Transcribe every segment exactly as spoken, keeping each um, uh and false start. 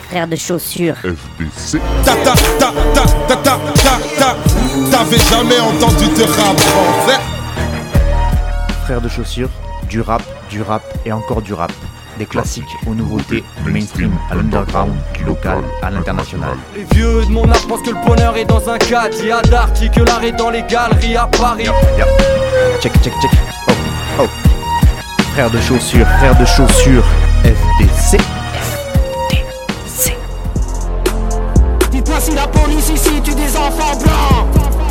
frères de chaussures. F D C. Ta ta ta ta ta ta ta ta. T'avais jamais entendu de rap français? Frères de chaussures, du rap, du rap et encore du rap. Des classiques aux nouveautés, du mainstream à l'underground, du local à l'international. Les vieux de mon âge pensent que le bonheur est dans un caddie à Darty, que l'art est dans les galeries à Paris. Yeah. Check, check, check. Oh, oh. Frères de chaussures, frères de chaussures, F D C. Dites-moi si la police ici tue des enfants blancs.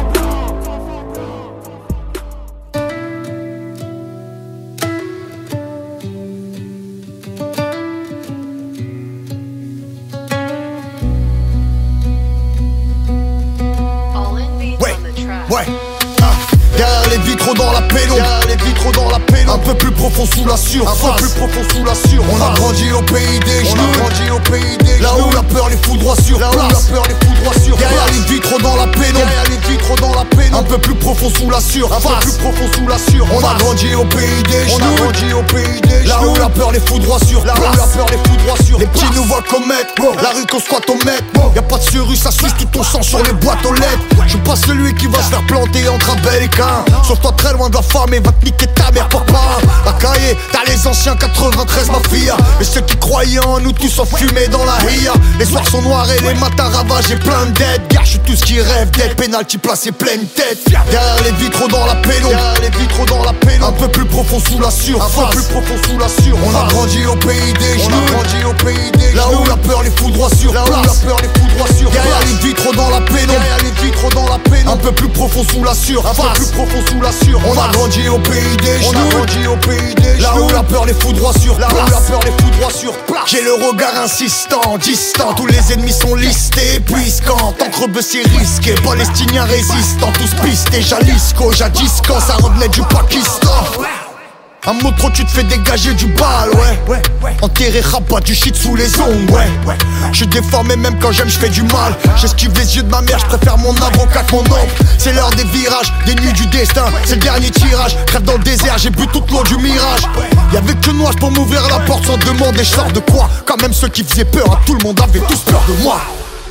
Ouais, ah. Derrière les vitraux dans la pénombre, derrière les vitraux dans la pénombre, un peu plus profond sous la surface, un peu plus profond sous la surface. On a grandi au pays des genoux, on a grandi au pays des genoux. Là où la peur les foudroie sur place, là où la peur les foudroie sur place. Derrière les vitraux dans la pénombre, derrière les vitraux dans la pénombre, un peu plus profond sous la surface, un peu plus profond sous la surface. On a grandi au pays des genoux, on a grandi au pays des genoux. Là où la peur les foudroie sur place, là où la peur les foudroie sur place. Les petits nous voient commettre, la rue qu'on squatte au mètre. Y'a pas de serrure, ça suce tout ton sang sur les boîtes aux lettres. Je suis pas celui qui va se faire planter entre Abel et Cain. Sauve-toi très loin de la femme et va te niquer ta mère papa. À Caillé, t'as les anciens quatre-vingt-treize ma fille. Et ceux qui croyaient en nous tous enfumés dans la ria. Les soirs sont noirs et les matins ravagés plein de dettes. Gars, je suis tout ce qui rêve d'être penalty placé pleine tête. Derrière les vitraux dans la pénombre, derrière les vitraux dans la pénombre, un peu plus profond sous la surface, un peu plus profond sous la surface. On a grandi au pays des genoux, on a grandi au pays des genoux. Là où la peur les foudroie sur place, là où la peur les foudroie sur place. Derrière les vitraux dans la pénombre, derrière les vitraux dans la pénombre, un peu plus profond sous la surface, un peu plus profond sous la surface. On a grandi au pays des genoux, on a grandi au pays des genoux. Là où la peur les foudroie sur place, là où la peur les foudroie sur place. J'ai le regard insistant, distant, tous les ennemis sont listés, puisqu'en entre bœufs c'est risqué. Palestiniens résistants, tous pistés, Jalisco, jadis quand ça revenait du Pakistan. Un mot trop, tu te fais dégager du bal, ouais, ouais, ouais. Enterré, rabat, du shit sous les ongles, ouais, ouais. J'suis déformé même quand j'aime, j'fais du mal. J'esquive les yeux de ma mère, j'préfère mon avocat que mon oncle. C'est l'heure des virages, des nuits du destin. C'est le dernier tirage, crève dans le désert, j'ai bu toute l'eau du mirage. Y'avait que noix pour m'ouvrir la porte sans demander j'sors de quoi. Quand même ceux qui faisaient peur à tout le monde avaient tous peur de moi.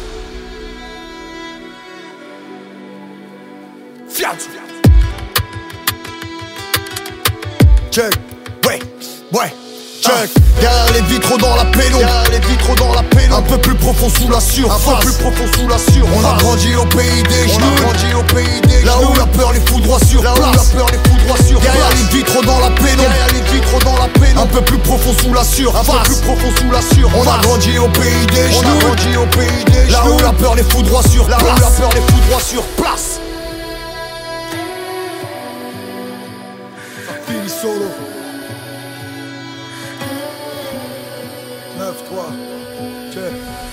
Fiat. Check, ouais, ouais, check. Derrière les vitraux dans la pénombre, derrière les vitraux dans la pénombre, un peu plus profond sous la surface, un peu plus profond sous la surface. On a grandi au pays des genoux, on a grandi au pays des genoux. Là où la peur les foudroie sur place, là où la peur les foudroie sur place. Derrière les vitraux dans la pénombre, derrière les vitraux dans la pénombre, un peu plus profond sous la surface, un peu plus profond sous la surface. On a grandi au pays des genoux, on a grandi au pays des genoux. Là où la peur les foudroie sur place, là où la peur les foudroie sur place. Fini solo. neuf trois, check.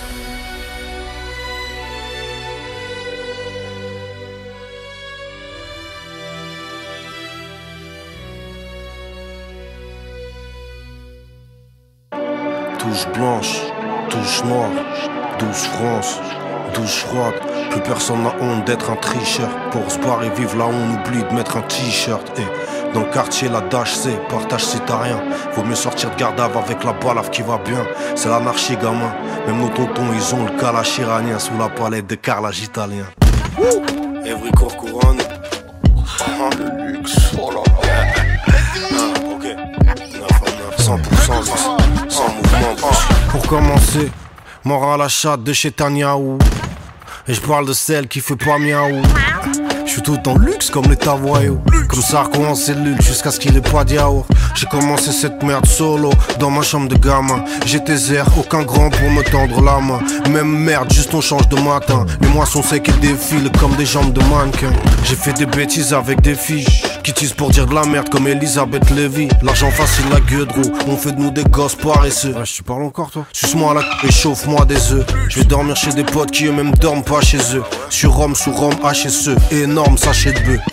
Touche blanche, touche noire, douce France, douche froide. Plus personne n'a honte d'être un tricheur. Pour se barrer vivre là on oublie de mettre un t-shirt. Et dans le quartier la dash c'est partage si t'as rien. Vaut mieux sortir de garde avec la balave qui va bien. C'est l'anarchie gamin. Même nos tontons ils ont le kalash iranien sous la palette de carrelage italien. Every corps couronne. Le luxe, oh là là. Ok. cent pour cent sans mouvement. Pour commencer, mort à la chatte de chez Tanyahou. Et je parle de celle qui fait pas miaou. Je suis tout en luxe comme les tavoyaux. Comme ça recommence cellule jusqu'à ce qu'il ait pas de yaourt. J'ai commencé cette merde solo dans ma chambre de gamin. J'étais zère, aucun grand pour me tendre la main. Même merde, juste on change de matin. Les moissons secs et défilent comme des jambes de mannequin. J'ai fait des bêtises avec des filles qui tisent pour dire de la merde comme Elisabeth Lévy. L'argent facile, la gueule de roue. On fait de nous des gosses paresseux. Ouais, tu parles encore toi. Suce-moi la c*** et chauffe-moi des œufs. Je vais dormir chez des potes qui eux-mêmes dorment pas chez eux. Sur Rome, sous Rome, H S E. Énorme sachet de bœuf.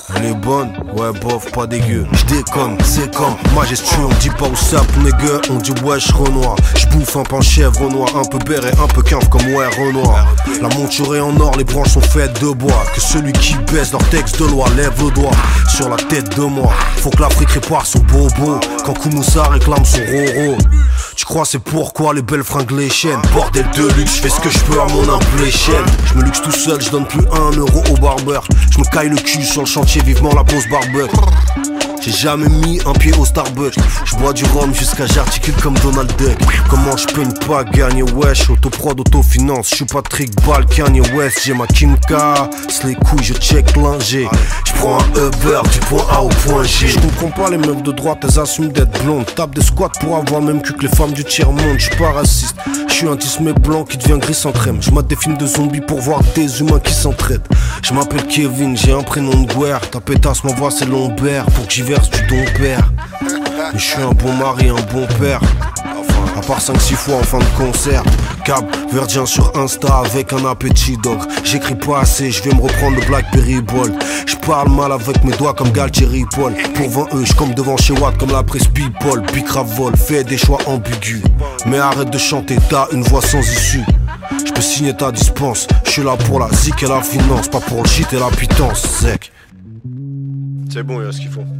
Elle est bonne, ouais bof, pas dégueu. J'déconne, c'est comme majestueux, on dit pas où ça nègre, on dit wesh Renoir. J'bouffe un pain chèvre noir, un peu béret, un peu quinf comme ouais Renoir. La monture est en or, les branches sont faites de bois. Que celui qui baisse leur texte de loi lève le doigt sur la tête de moi. Faut que l'Afrique répare son bobo quand Koumoussa réclame son roro. Tu crois c'est pourquoi les belles fringues les chaînes. Bordel de luxe, j'fais ce que j'peux à mon humble échelle. J'me luxe tout seul, j'donne plus un euro au barbeur. J'me caille le cul sur le chantier, vivement la pause barbecue. J'ai jamais mis un pied au Starbucks. J'bois du rhum jusqu'à j'articule comme Donald Duck. Comment j'peux ne pas gagner wesh. Autoprod, autofinance, j'suis Patrick Ball, Kanye West. J'ai ma Kimka, c'est les couilles, je check l'ingé. J'prends un Uber du point A au point G. J'comprends pas les meufs de droite, elles assument d'être blondes. Tape des squats pour avoir même cul que les femmes du tiers-monde. J'suis pas raciste, j'suis un tismé blanc qui devient gris sans crème. J'mate des films de zombies pour voir des humains qui s'entraident. J'm'appelle Kevin, j'ai un prénom de guerre. Ta pétasse m'envoie ses lombaires pour que j'y verse du don père. Mais je suis un bon mari, un bon père. À part cinq six fois en fin de concert. Cap verdien sur Insta avec un appétit dog. J'écris pas assez, je vais me reprendre le Blackberry Ball. Je parle mal avec mes doigts comme Galtieri Paul. Pour vingt E, je comme devant chez Watt comme la presse People. Bicravol, fais des choix ambigus. Mais arrête de chanter, t'as une voix sans issue. Je peux signer ta dispense, je suis là pour la zik et la finance. Pas pour le shit et la pitance, sec. C'est bon, y'a ce qu'il faut.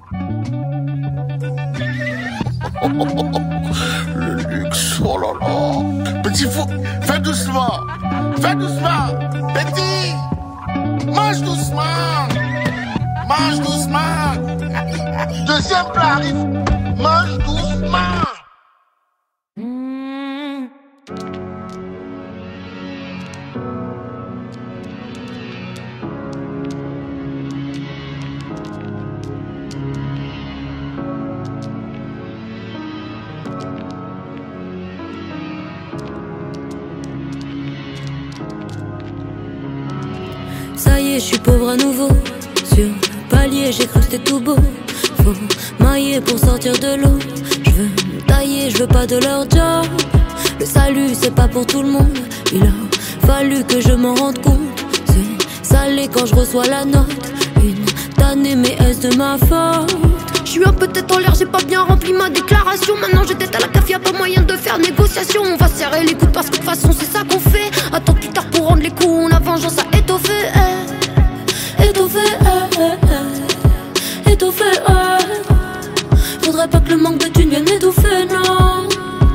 Le luxe, oh là là. Petit fou, fais doucement. Fais doucement. Petit, mange doucement. Mange doucement. Deuxième plat arrive. Mange doucement. Ça y est, je suis pauvre à nouveau. Sur le palier, j'ai cru que c'était tout beau. Faut mailler pour sortir de l'eau. Je veux me tailler, je veux pas de leur job. Le salut, c'est pas pour tout le monde. Il a fallu que je m'en rende compte. C'est salé quand je reçois la note. Une tannée, mais est-ce de ma faute? Je suis un peu tête en l'air, j'ai pas bien rempli ma déclaration. Maintenant j'ai tête à la café, y'a pas moyen de faire négociation. On va serrer les coudes parce que de toute façon c'est ça qu'on fait. Attends plus tard pour rendre les coups, on a vengeance à étoffer. Eh. Étoffer, eh, eh, eh. Étoffer, eh. Faudrait pas que le manque de thunes vienne étouffer, non.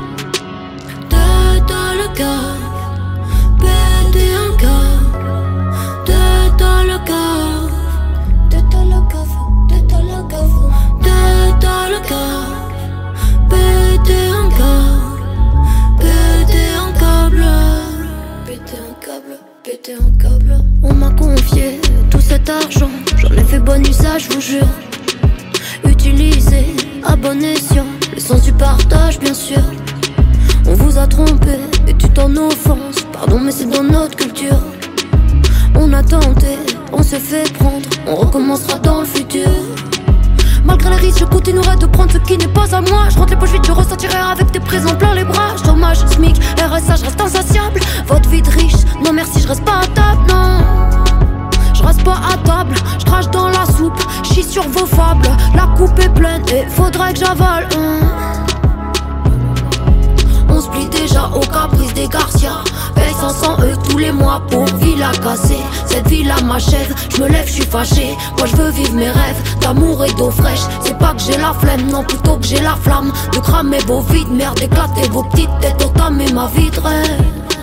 Tête à la cave, péter un cave. Tête à la cave, tête à la cave, tête à la cave. Tête à la cave, péter un câble, péter un câble, péter un câble, péter un câble. On m'a confié tout cet argent, j'en ai fait bon usage, je vous jure. Utilisé à bon escient, le sens du partage bien sûr. On vous a trompé et tu t'en offenses, pardon mais c'est dans notre culture. On a tenté, on s'est fait prendre, on recommencera dans le futur. Malgré les risques, je continuerai de prendre ce qui n'est pas à moi. Je rentre les poches vides, je ressentirai avec tes présents plein les bras. Chômage, SMIC, R S A, je reste insatiable. Votre vie de riche, non merci, je reste pas à table, non. Je reste pas à table, je crache dans la soupe, je chie sur vos fables. La coupe est pleine et faudrait que j'avale. Hum. On se plie déjà au caprice des Garcia. Paye cinq cents E tous les mois pour villa cassée. Cette villa m'achève, je me lève, je suis fâché. Moi je veux vivre mes rêves d'amour et d'eau fraîche. C'est pas que j'ai la flemme, non plutôt que j'ai la flamme de cramer vos vides, merde, éclater vos petites têtes, entamer ma vie de rêve.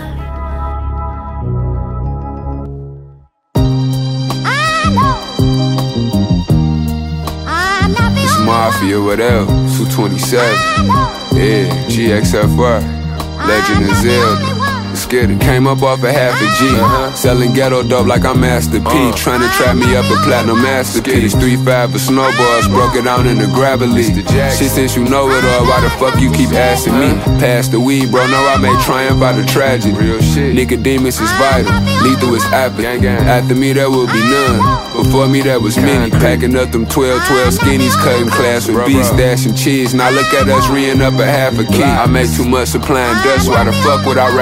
Mafia, whatever, two twenty-seven, yeah, G X F R, Legend of Zelda. Let's get it. Came up off a half a G, uh-huh. Selling ghetto dope like I'm Master P. Uh, Trying to trap me up a platinum masterpiece. Three five for snowballs, broke it down in the gravelly. Shit, since you know it all, why the fuck you keep asking me? Pass the weed, bro, know I made triumph out of tragedy. Real shit. Nicodemus is vital, lethal is apathy. After me there will be none, before me there was many. Packing up them twelve twelve skinnies, cutting class with beef, stashing cheese. Now look at us reeing up a half a key. I make too much supplying dust, why the fuck would I rap for free?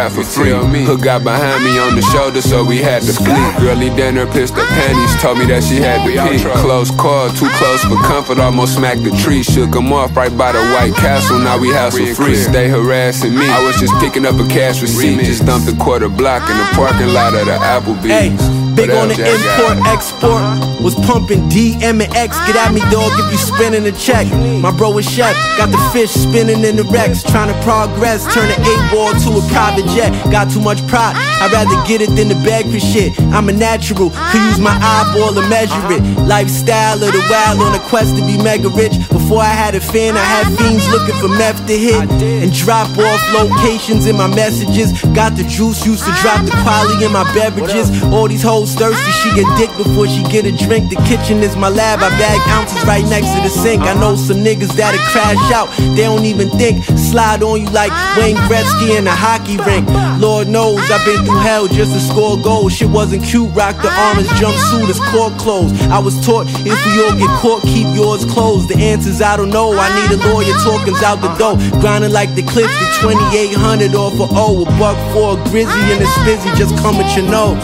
tell me. Hook got behind me on the shoulder, so we had to flee. Girlie dinner, pissed her panties, told me that she had to pee. Close call, too close for comfort, almost smacked the tree. Shook him off right by the White Castle, now we hassle free. Stay harassing me, I was just picking up a cash receipt. Just dumped a quarter block in the parking lot of the Applebee's. Hey, big on the import, export. Was pumping D, M, and X. Get at me, dog, if you spinning a check. My bro is chef, got the fish spinning in the Rex. Trying to progress, turn an eight ball to a private jet. Got too much pride, I'd rather get it than to beg for shit. I'm a natural, could use my eyeball to measure it. Lifestyle of the wild on a quest to be mega rich. Before I had a fan, I had fiends looking for meth to hit. And drop off locations in my messages. Got the juice, used to drop the quality in my beverages. All these hoes thirsty, she get dick before she get a drink. The kitchen is my lab, I bag ounces right next to the sink. I know some niggas that'll crash out, they don't even think. Slide on you like Wayne Gretzky in a hockey rink. Lord knows I've been through hell just to score goals. Shit wasn't cute, rock the orange jumpsuit, it's court closed. I was taught if we all get caught, keep yours closed. The answers I don't know, I need a lawyer, talking's out the door. Grinding like the cliff, the twenty-eight hundred off for O. A buck for a grizzly and a spizzy, just come with your nose.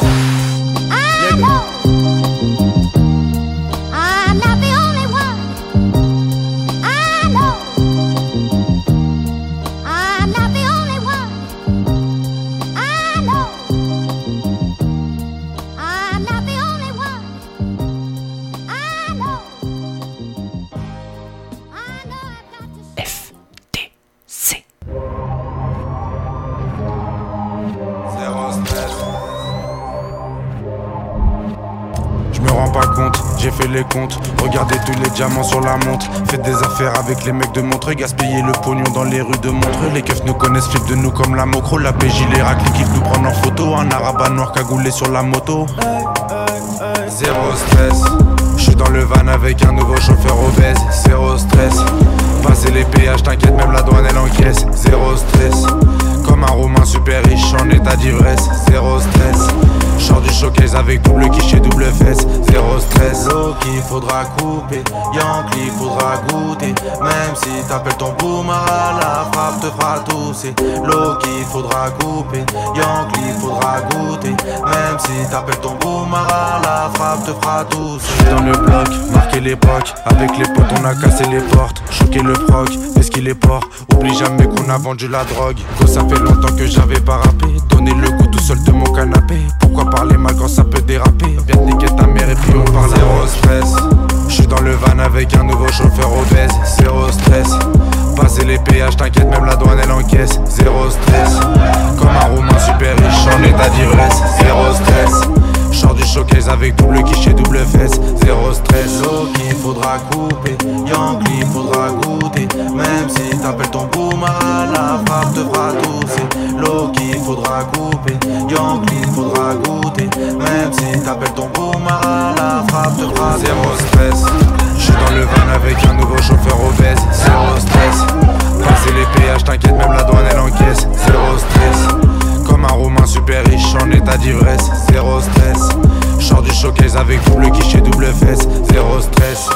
J'ai fait les comptes, regardez tous les diamants sur la montre. Faites des affaires avec les mecs de Montreux, gaspiller le pognon dans les rues de Montreux. Les keufs nous connaissent, flippent de nous comme la mocro. La P J, les racks, l'équipe nous prend en photo. Un arabe noir cagoulé sur la moto. Zéro stress, j'suis dans le van avec un nouveau chauffeur obèse. Zéro stress, passer les péages, t'inquiète, même la douane elle encaisse. Zéro stress, comme un Roumain super riche en état d'ivresse. Zéro stress, j'sors du showcase avec double guichet, double fesse. Zéro stress, oh qu'il faudra couper, Yankee faudra goûter. Même si t'appelles ton boomara, la frappe te fera tousser. L'eau qu'il faudra couper, Yankee faudra goûter. Même si t'appelles ton boomara, la frappe te fera tousser. J'suis dans le bloc, marqué l'époque. Avec les potes on a cassé les portes, choqué le proc, est-ce qu'il est port. Oublie jamais qu'on a vendu la drogue. Go, ça fait longtemps que j'avais pas rappé. Donner le goût tout seul de mon canapé. Pourquoi parler mal quand ça peut déraper? Viens niquer ta mère et puis on parle. Zéro stress, j'suis dans le van avec un nouveau chauffeur obèse. Zéro stress, passer les péages, t'inquiète, même la douane elle encaisse. Zéro stress, comme un Roumain super riche en état d'ivresse. Zéro stress, j'sors du showcase avec double guichet, double fesse. Zéro stress, l'eau qu'il faudra couper, Yankee faudra goûter. Même si t'appelles ton boomara, la frappe te fera tousser. L'eau qu'il faudra couper, Yankee faudra goûter. Même si t'appelles ton boomara, la frappe te fera tousser. Zéro stress, j'suis dans le van avec un nouveau chauffeur obèse. Zéro stress, passer les péages, t'inquiète, même la douane elle encaisse. Zéro stress, comme un Roumain super riche en état d'ivresse. Zéro stress, j'sors du showcase avec double guichet, double fesse. Zéro stress.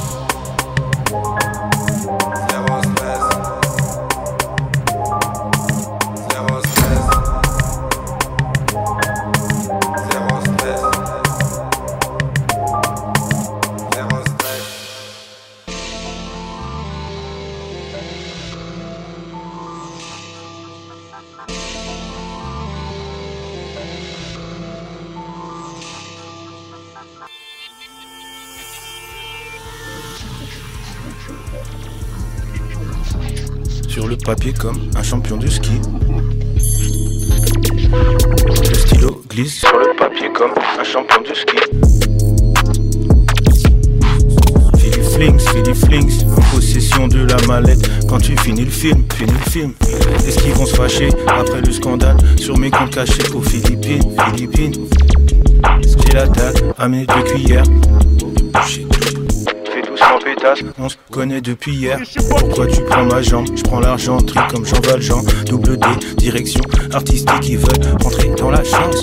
Sur le papier comme un champion du ski. Le stylo glisse sur le papier comme un champion du ski. Philly Flings, Philly Flings, en possession de la mallette. Quand tu finis le film, finis le film. Est-ce qu'ils vont se fâcher après le scandale sur mes comptes cachés aux Philippines, Philippines. J'ai la date à mes deux cuillères. Sans pétasse, on se connaît depuis hier. Pourquoi tu prends ma jambe? Je prends l'argent, tri comme Jean Valjean. Double D, direction artistique qui veulent rentrer dans la chance.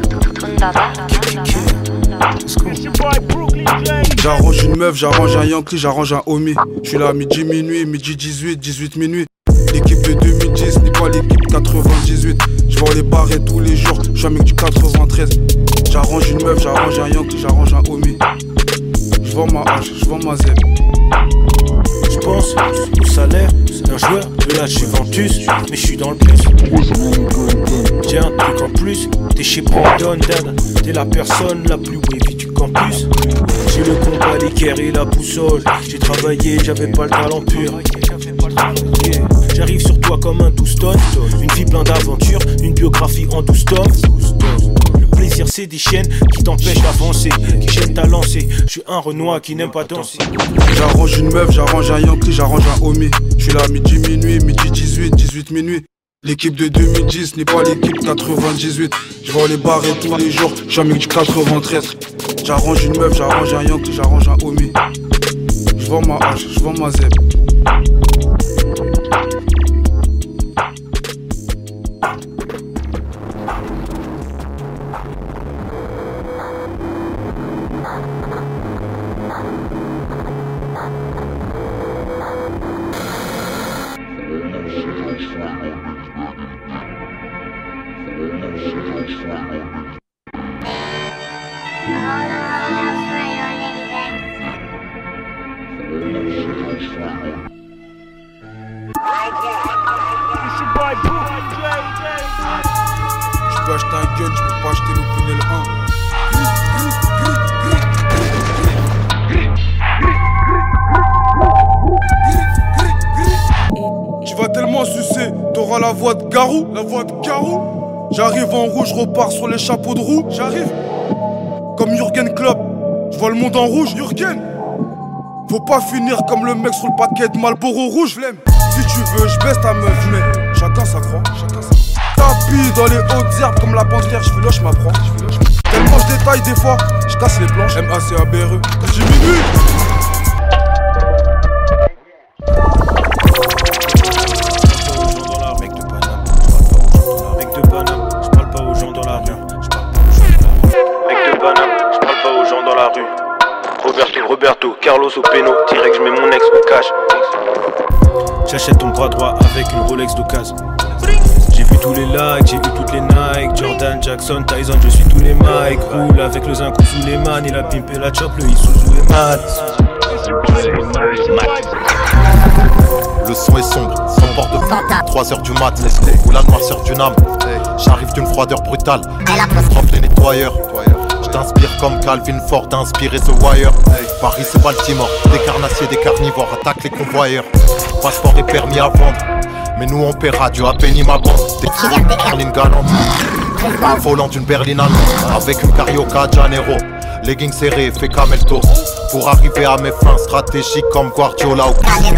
J'arrange une meuf, j'arrange un Yankee, j'arrange un homie. J'suis là à midi, minuit, midi dix-huit, dix-huit minuit. L'équipe de deux mille dix n'est pas l'équipe quatre-vingt-dix-huit. J'vends J'vends les barrer tous les jours, j'suis un mec du quatre-vingt-treize. J'arrange une meuf, j'arrange un yankee, j'arrange un homie. J'vends ma hache, j'vends ma zèbre. J'pense au salaire d'un joueur de la Juventus, mais j'suis dans le plus. J'ai un truc en plus, t'es chez Brandon Dan, t'es la personne la plus wavy du campus. J'ai le combat, l'équerre et la boussole. J'ai travaillé, j'avais pas le talent pur. J'arrive sur toi comme un douze tonnes. Une vie pleine d'aventures, une biographie en douze tomes. Le plaisir c'est des chaînes qui t'empêchent d'avancer, qui chaînent ta lancée. Je suis un Renoir qui n'aime pas danser. J'arrange une meuf, j'arrange un yankee, j'arrange un homie. J'suis là midi minuit, midi dix-huit, dix-huit minuit. L'équipe de deux mille dix n'est pas l'équipe quatre-vingt-dix-huit. J'vends les barrer tous les jours, j'suis un mec du quatre-vingt-treize. J'arrange une meuf, j'arrange un yankee, j'arrange un homie. J'vends ma hache, j'vends ma zèbre. Je peux acheter un gun, je peux pas acheter l'Opinel un. Tu vas tellement sucer, t'auras la voix de Garou, la voix de Garou. J'arrive en rouge, je repars sur les chapeaux de roue. J'arrive comme Jürgen Klopp, je vois le monde en rouge. Jürgen, faut pas finir comme le mec sur le paquet de Marlboro rouge, flemme. Si tu veux, je baisse ta meuf, mais chacun sa croix, chacun sa croix. Tapis dans les hautes herbes comme la panthère, je filoche ma proie. Tellement je détaille des fois, je casse les planches. M A C A B R E, j'ai minuit. Mec de Paname, je parle pas aux gens dans la rue. Mec de Paname, je parle pas aux gens dans la rue. Roberto, Roberto, Carlos au péno, direct je mets mon ex au cash. J'achète ton bras droit avec une Rolex d'occasion. J'ai vu tous les likes, j'ai vu toutes les Nike. Jordan, Jackson, Tyson, je suis tous les Mike. Roule avec le zinc sous les man. Il a pimpé la chop, le Isuzu et mat. Le son est sombre, son bord de trois heures du mat, ou la noirceur d'une âme. J'arrive d'une froideur brutale, propre les nettoyeurs. Je t'inspire comme Calvin Ford, inspiré The Wire. Paris c'est Baltimore, des carnassiers, des carnivores attaquent les convoyeurs. Passeport et permis à vendre, mais nous on paiera du à peine ma bande. Des berlines galantes, volant d'une berline allemande, avec une carioca Janeiro. Leggings serrés, fait camelto, pour arriver à mes fins stratégiques comme Guardiola ou Casino.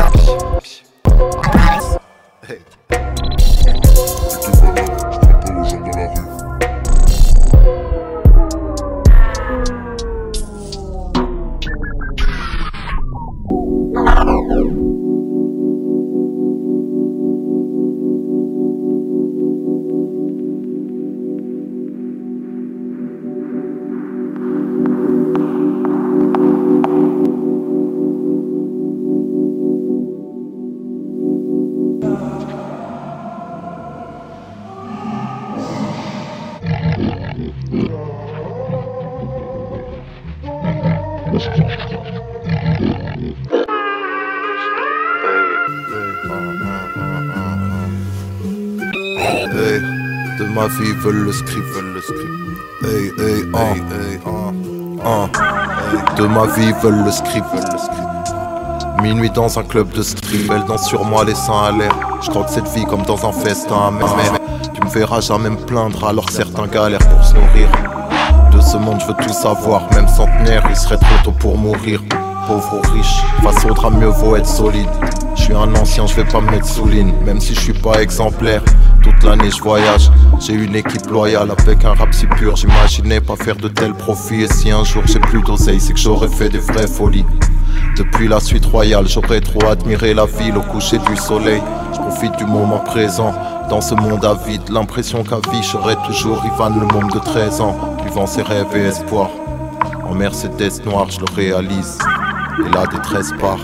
Hey, de ma vie veulent le script, veulent le script. Hey, hey, ah, hey, ah, ah. De ma vie veulent le script, veulent le script. Minuit dans un club de strip, elle danse sur moi les seins à l'air. Je crois que cette vie comme dans un festin, mais, mais tu me verras jamais me plaindre alors certains galèrent pour se nourrir. De ce monde je veux tout savoir, même centenaire il serait trop tôt pour mourir. Pauvre ou riche, face au drame mieux vaut être solide. Je suis un ancien, je vais pas me mettre sous ligne, même si je suis pas exemplaire. Toute l'année je voyage, j'ai une équipe loyale avec un rap si pur. J'imaginais pas faire de tels profits, et si un jour j'ai plus d'oseille, c'est que j'aurais fait des vraies folies. Depuis la suite royale, j'aurais trop admiré la ville au coucher du soleil. Je profite du moment présent, dans ce monde avide. L'impression qu'à vie, je serai toujours Ivan, le môme de treize ans, vivant ses rêves et espoirs. En Mercedes noire, je le réalise, et la détresse part.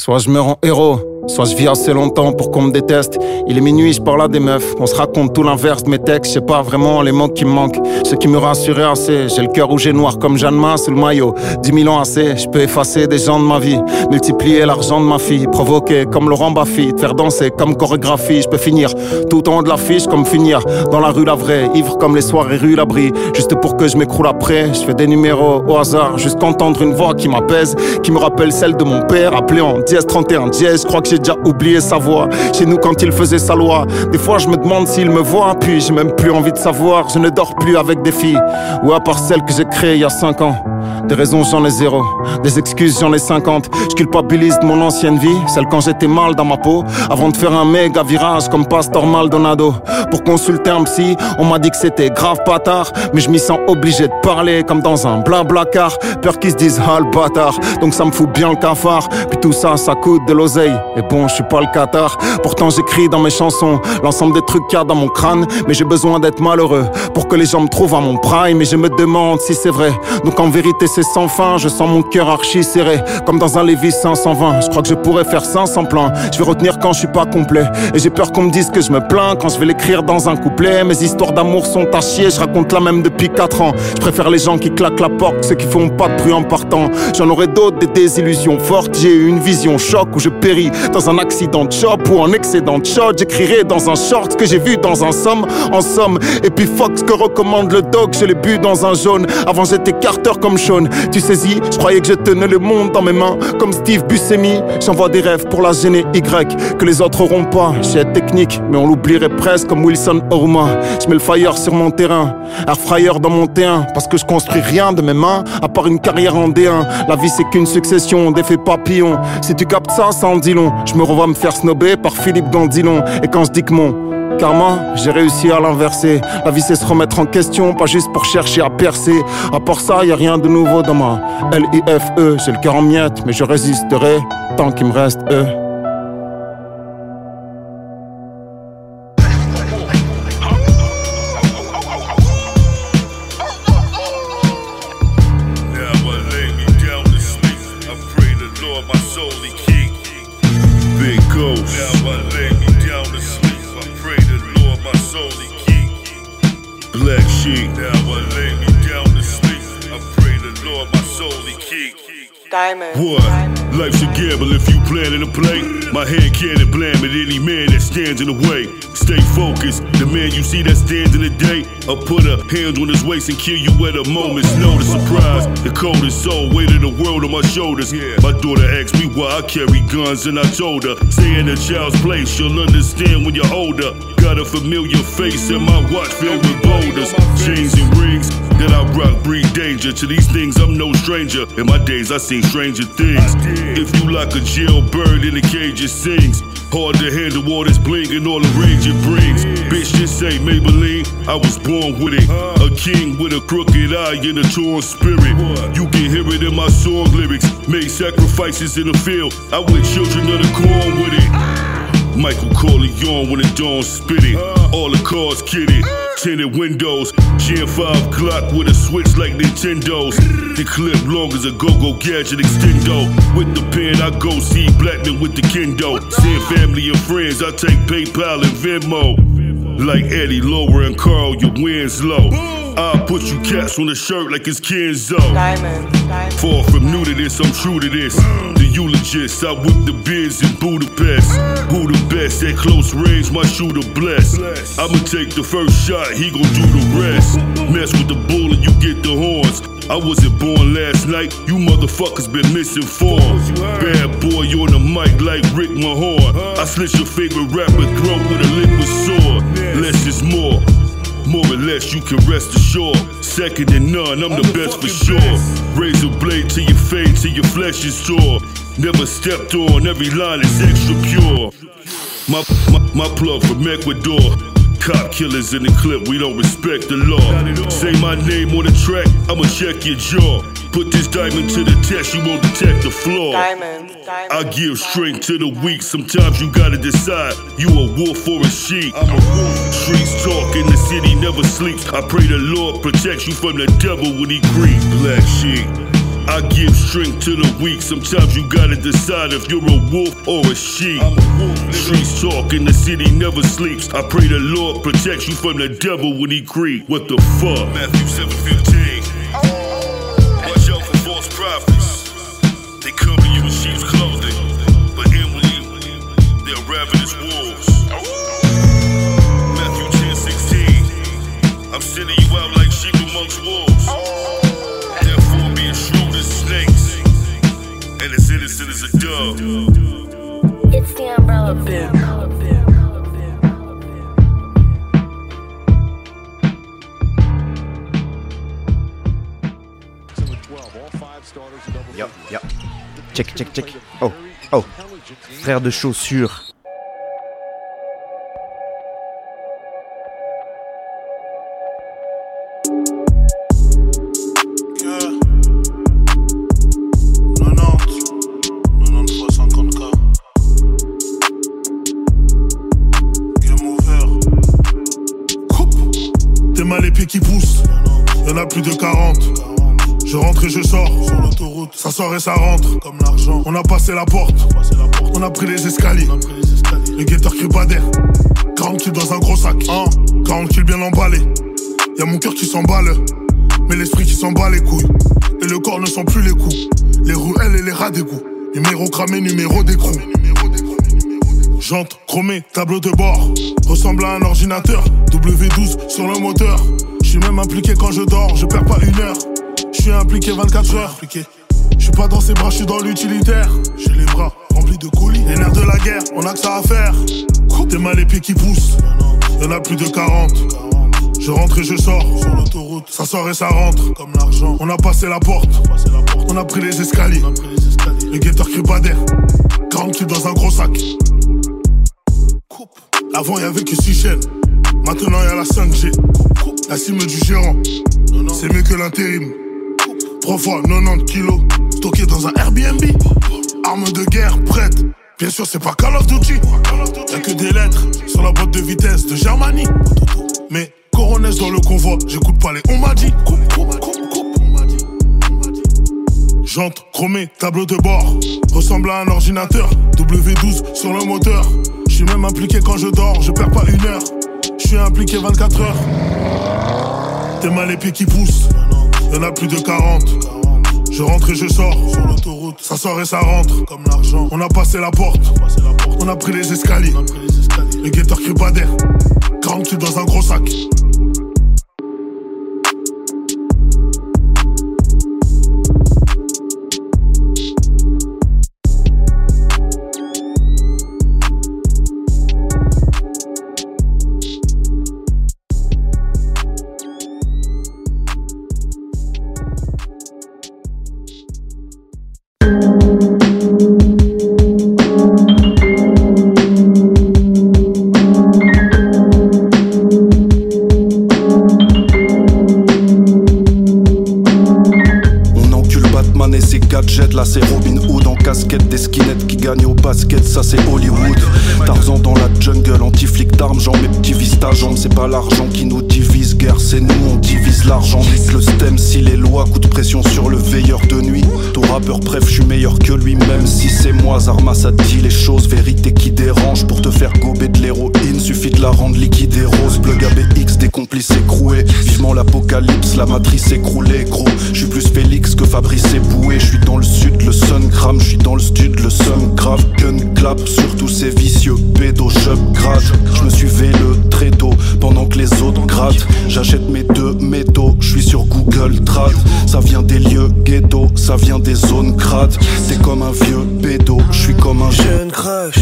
Soit je me rends héros, soit je vis assez longtemps pour qu'on me déteste. Il est minuit, je parle à des meufs. On se raconte tout l'inverse de mes textes. Je sais pas vraiment les mots qui me manquent. Ce qui me rassurait assez. J'ai le cœur rouge et noir comme Jeanne Ma sous le maillot. dix mille ans assez, je peux effacer des gens de ma vie. Multiplier l'argent de ma fille. Provoquer comme Laurent Baffy. Te faire danser comme chorégraphie. Je peux finir tout en haut de l'affiche comme finir dans la rue la vraie. Ivre comme les soirées rue Labri. Juste pour que je m'écroule après. Je fais des numéros au hasard. Jusqu'à entendre une voix qui m'apaise. Qui me rappelle celle de mon père. Appelé en dièse trente et un dièse. Je crois que j'ai déjà oublié sa voix. Chez nous quand il faisait sa loi. Des fois je me demande s'il me voit. Puis j'ai même plus envie de savoir. Je ne dors plus avec des filles. Ou à part celles que j'ai créées il y a cinq ans. Des raisons j'en ai zéro. Des excuses j'en ai cinquante. Je culpabilise de mon ancienne vie. Celle quand j'étais mal dans ma peau. Avant de faire un méga virage comme Pastor Maldonado. Pour consulter un psy, on m'a dit que c'était grave bâtard. Mais je m'y sens obligé de parler comme dans un blabla car. Peur qu'ils se disent ah le bâtard. Donc ça me fout bien le cafard. Puis tout ça, ça coûte de l'oseille. Et bon, je suis pas le Qatar. Pourtant j'écris dans mes chansons l'ensemble des trucs qu'il y a dans mon crâne. Mais j'ai besoin d'être malheureux pour que les gens me trouvent à mon prime. Et je me demande si c'est vrai. Donc en vérité c'est sans fin. Je sens mon cœur archi serré comme dans un Levi's cinq cent vingt. Je crois que je pourrais faire cinq cents plans. Je vais retenir quand je suis pas complet. Et j'ai peur qu'on me dise que je me plains quand je vais l'écrire dans un couplet. Mes histoires d'amour sont à chier. Je raconte la même depuis quatre ans. Je préfère les gens qui claquent la porte que ceux qui font pas de bruit en partant. J'en aurai d'autres, des désillusions fortes. J'ai eu une vision choc où je péris dans un accident de shop ou en excédent de shot. J'écrirai dans un short ce que j'ai vu dans un somme. En somme, et puis fuck ce que recommande le doc. Je l'ai bu dans un jaune. Avant j'étais Carter comme Sean. Tu saisis, je croyais que je tenais le monde dans mes mains comme Steve Buscemi. J'envoie des rêves pour la gêner Y que les autres auront pas. J'ai être technique mais on l'oublierait presque comme Wilson Oruma. Je mets le fire sur mon terrain, air fryer dans mon T un. Parce que je construis rien de mes mains à part une carrière en D un. La vie c'est qu'une succession d'effets papillons. Si tu captes ça, ça en dit long. Je me revois me faire snober par Philippe Gandilon. Et quand je dis que mon karma, j'ai réussi à l'inverser. La vie c'est se remettre en question, pas juste pour chercher à percer. À part ça, y a rien de nouveau dans ma L I F E. J'ai le cœur en miettes, mais je résisterai tant qu'il me reste eux. Black sheep. Now I lay me down to sleep. I pray the Lord my soul he keep. Diamond. What? Diamond. Life's a gamble if you planning to play. My head can't blame at any man that stands in the way. Stay focused. The man you see that stands in the day, I'll put a hand on his waist and kill you at a moment's notice. Surprise, the coldest soul, weight of the world on my shoulders. My daughter asked me why I carry guns, and I told her, stay in a child's place, she'll understand when you're older. Got a familiar face and my watch filled with boulders. Chains and rings that I rock breed danger. To these things I'm no stranger. In my days I seen stranger things. If you like a jailbird in a cage it sings. Hard to handle all this bling and all the rage it brings. Bitch just say Maybelline, I was born with it. A king with a crooked eye and a torn spirit. You can hear it in my song lyrics. Made sacrifices in the field, I went children of the corn with it. Michael Corleone when the dawn spit it. All the cars kitted, tinted windows. Gen five Glock with a switch like Nintendo's. The clip long as a go-go gadget extendo. With the pen I go see Blackman with the kendo. Send family and friends, I take PayPal and Venmo. Like Eddie, Lower and Carl, your wins low. I'll put you cats on the shirt like it's Kenzo. Diamond, diamond. Far from new to this, I'm true to this. The eulogists, I whip the beers in Budapest. Who the best at close range? My shooter blessed. I'ma take the first shot, he gon' do the rest. Mess with the bull and you get the horns. I wasn't born last night, you motherfuckers been misinformed. Bad boy on the mic like Rick Mahorn. I slit your favorite rapper throat with a liquid sword. Less is more. More or less, you can rest assured. Second to none, I'm the best for sure. Razor blade to your fade, till your flesh is sore. Never stepped on, every line is extra pure. My, my, my plug from Ecuador. Cop killers in the clip, we don't respect the law. Say my name on the track, I'ma check your jaw. Put this diamond to the test, you won't detect the flaw. Diamond, diamond, I give strength to the weak, sometimes you gotta decide. You a wolf or a sheep. I'm a wolf. Streets talk and the city never sleeps. I pray the Lord protects you from the devil when he creeps. Black sheep. I give strength to the weak. Sometimes you gotta decide if you're a wolf or a sheep. I'm a wolf, streets talk and the city never sleeps. I pray the Lord protects you from the devil when he creep. What the fuck? Matthew seven fifteen. Watch out for false prophets. They cover you in sheep's clothing, but inwardly they're ravenous wolves. Matthew ten sixteen. I'm sending you out like sheep amongst wolves. Therefore be as shrewd as snakes and as innocent as a dove. It's the umbrella bib. Yo, yo. Check, check, check. Oh, oh. Frère de chaussures. Qui pousse, y'en a plus de quarante. Je rentre et je sors sur l'autoroute, ça sort et ça rentre comme l'argent. On a passé la porte, on a pris les escaliers. Le guetteur crie pas d'air. quarante kills dans un gros sac, hein, quarante kills bien emballés. Y'a mon cœur qui s'emballe, mais l'esprit qui s'en bat les couilles. Et le corps ne sent plus les coups, les rouelles et les rats d'égout. Numéro cramé, numéro d'écrou. Jante chromée, tableau de bord, ressemble à un ordinateur. W douze sur le moteur. J'suis même impliqué quand je dors, je perds pas une heure. J'suis impliqué vingt-quatre heures. J'suis pas dans ses bras, j'suis dans l'utilitaire. J'ai les bras remplis de colis. Les nerfs de la guerre, on a que ça à faire. T'es mal les pieds qui poussent, y'en a plus de quarante. Je rentre et je sors sur l'autoroute, ça sort et ça rentre comme l'argent. On a passé la porte, on a pris les escaliers. Le guetteur crie pas d'air. quarante kills dans un gros sac. Avant y'avait que six chaînes, maintenant y'a la cinq G. La cime du gérant, c'est mieux que l'intérim. Trois fois quatre-vingt-dix kilos, stocké dans un Airbnb. Arme de guerre prête, bien sûr c'est pas Call of Duty. Y'a que des lettres sur la boîte de vitesse de Germanie. Mais coronesse dans le convoi, j'écoute pas les on m'a dit. Jante chromée, tableau de bord, ressemble à un ordinateur. W douze sur le moteur. J'suis même impliqué quand je dors, je perds pas une heure. J'suis impliqué vingt-quatre heures. T'es mal les pieds qui poussent, y'en a plus de quarante. Je rentre et je sors sur l'autoroute, ça sort et ça rentre comme l'argent. On a passé la porte, on a pris les escaliers. Le guetteur crie pas d'air. quarante kills dans un gros sac. Là c'est Robin Hood en casquette, des skinettes qui gagnent au basket, ça c'est Hollywood. Tarzan dans la jungle, anti-flic d'armes, mes petits vis ta jambe. C'est pas l'argent qui nous divise, guerre c'est nous, on divise l'argent. Nique le stem si les lois, coup de pression sur le veilleur de nuit. Ton rappeur bref, je suis meilleur que lui, même si c'est moi. Zarma ça dit les choses, vérité qui dérange. Pour te faire gober de l'héroïne, suffit de la rendre liquide et rose. Plug A B X, des complices écroués. Vivement l'apocalypse, la matrice écroulée. Gros, je suis plus Félix que Fabrice Eboué. Je suis dans le sud, le sun crame, je suis dans le stud, le sun grave. Gun clap sur tous ces vicieux pédos, j'upgrade. Je me suis veillé le tréteau pendant que les autres grattent. J'achète mes deux métaux, je suis sur Google Trad. Ça vient des lieux ghetto, ça vient des zones crades. T'es comme un vieux pédo, je suis comme un jeune crush.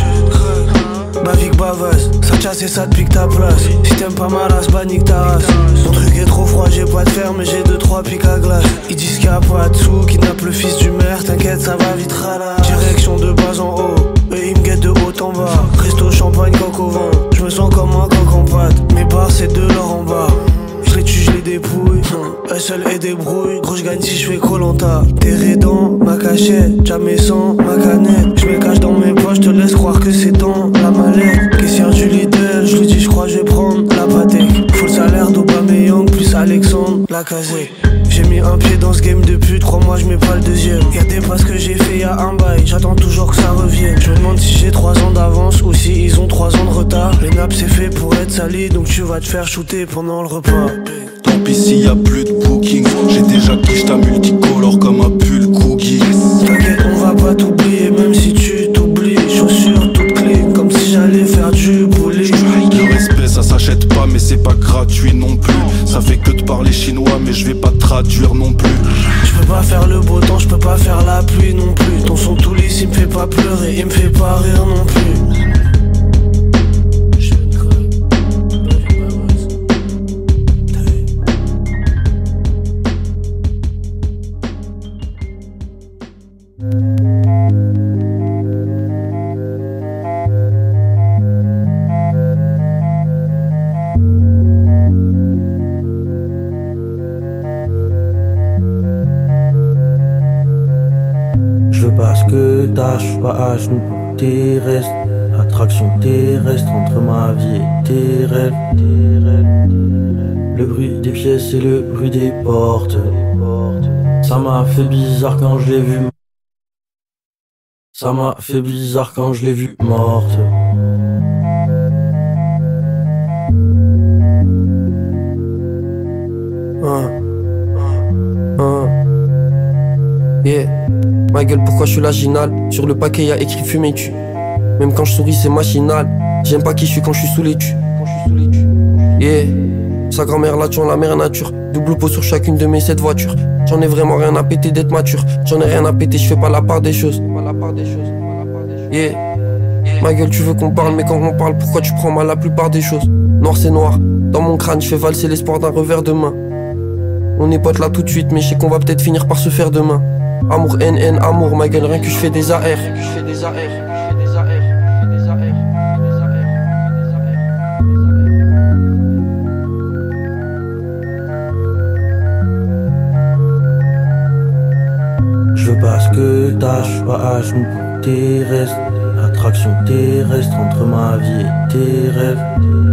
Bavic bavasse, ça chasse et ça te pique ta place. Si t'aimes pas ma race, bah nique ta race. Mon truc est trop froid, j'ai pas de fer, mais j'ai deux trois pics à glace. Ils disent qu'il y a pas de sous, kidnappe le fils du maire. T'inquiète, ça va vite rala. Direction de bas en haut, et ils me guettent de haut en bas. Resto champagne, coq au vent, je me sens comme un coq en pâte. Mes bars c'est de l'or en bas. Je les tue, je les dépouille, un seul et débrouille. Gros je gagne si je fais Koh-Lanta. Terré dans ma cachette, jamais sans ma canette. Je me cache dans mes poches, te laisse croire que c'est dans la mallette. Caissière du Lidl, je lui dis je crois je vais prendre la Patek. Faut le salaire d'Aubameyang plus Alexandre Lacazette. J'ai mis un pied dans ce game depuis trois crois-moi je mets pas le deuxième. Y'a des passes que j'ai fait y'a un bail, j'attends toujours que ça revienne. Je me demande si j'ai trois ans d'avance ou si ils ont trois ans de retard. Les nappes c'est fait pour être sali, donc tu vas te faire shooter pendant le repas. Tant pis s'il y a plus de booking, j'ai déjà quiche ta multicolore comme un pull cookie. T'inquiète on va pas t'oublier même si tu t'oublies. Chaussures toutes clean comme si j'allais faire du bowling. Le respect ça s'achète pas mais c'est pas gratuit non plus. Ça fait que de parler chinois mais je vais pas traduire non plus. Je peux pas faire le beau temps, je peux pas faire la pluie non plus. Ton son tout lisse il me fait pas pleurer, il me fait pas rire non plus. Tâche pas à genoux pour tes restes. Attraction terrestre entre ma vie et tes rêves. Le bruit des pièces et le bruit des portes. Ça m'a fait bizarre quand je l'ai vu. Ça m'a fait bizarre quand je l'ai vue morte. Hein. Hein. Yeah. Ma gueule, pourquoi je suis laginal? Sur le paquet y'a écrit fumer tu. Même quand je souris c'est machinal. J'aime pas qui je suis quand je suis sous les tu. Yeah. Sa grand-mère la tue en la mère nature. Double pot sur chacune de mes sept voitures. J'en ai vraiment rien à péter d'être mature. J'en ai rien à péter, je fais pas la part des choses. Yeah. Ma gueule tu veux qu'on parle mais quand on parle pourquoi tu prends mal la plupart des choses? Noir c'est noir. Dans mon crâne je fais valser l'espoir d'un revers de main. On est potes là tout de suite mais je sais qu'on va peut-être finir par se faire demain. Amour, haine, haine, amour, ma gueule, rien que je fais des A R. Je veux pas ce que tâche pas à genoux pour tes restes. Attraction terrestre entre ma vie et tes rêves.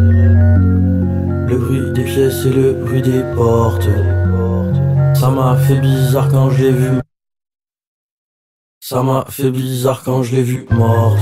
Le bruit des pièces et le bruit des portes. Ça m'a fait bizarre quand je l'ai vu. Ça m'a fait bizarre quand je l'ai vue morte.